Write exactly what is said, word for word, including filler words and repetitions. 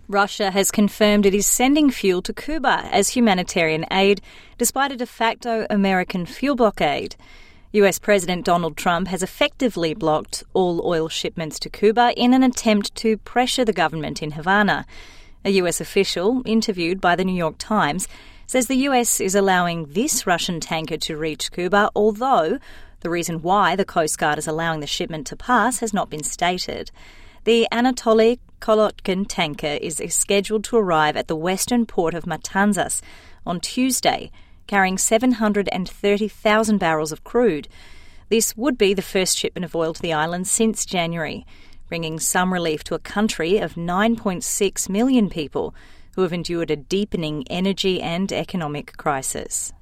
Russia has confirmed it is sending fuel to Cuba as humanitarian aid, despite a de facto American fuel blockade. U S President Donald Trump has effectively blocked all oil shipments to Cuba in an attempt to pressure the government in Havana. A U S official, interviewed by the New York Times, says the U S is allowing this Russian tanker to reach Cuba, although the reason why the Coast Guard is allowing the shipment to pass has not been stated. The Anatoly Kolotkin tanker is scheduled to arrive at the western port of Matanzas on Tuesday, carrying seven hundred thirty thousand barrels of crude. This would be the first shipment of oil to the island since January, bringing some relief to a country of nine point six million people who have endured a deepening energy and economic crisis.